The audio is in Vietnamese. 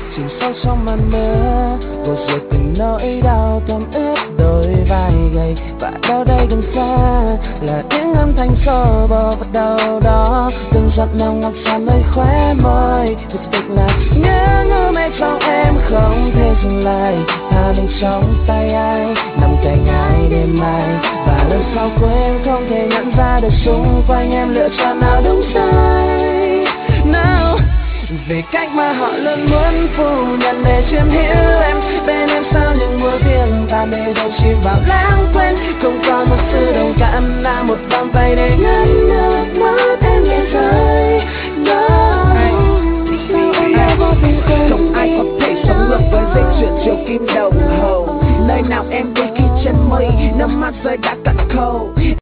chìm sâu trong màn mưa, vô diệt từng nỗi đau thấm ướt đôi vai gầy. Và đâu đây gần xa là những âm thanh xô bồ vào đâu đó, từng giọt nào ngọc tràn nơi khóe môi. Thực sự là nhớ ngơ mê trong em không thể dừng lại, tha mình trong tay ai, nằm cạnh ai đêm mai. Và lần sau quên không thể nhận ra được xung quanh em lựa chọn nào đúng sai. Nào về cách mà họ luôn muốn phủ nhận để chiếm hữu em, bên em sao những mùa riêng ta mê đâu chỉ vào lãng quên. Không còn một sự đồng cảm là một vòng tay để ngăn nước mắt em nhẹ rơi. Không ai có thể sống ngược với dây chuyền chiều kim đồng hồ, nơi nào em đi khi chân mây nước mắt rơi đã cạn khâu.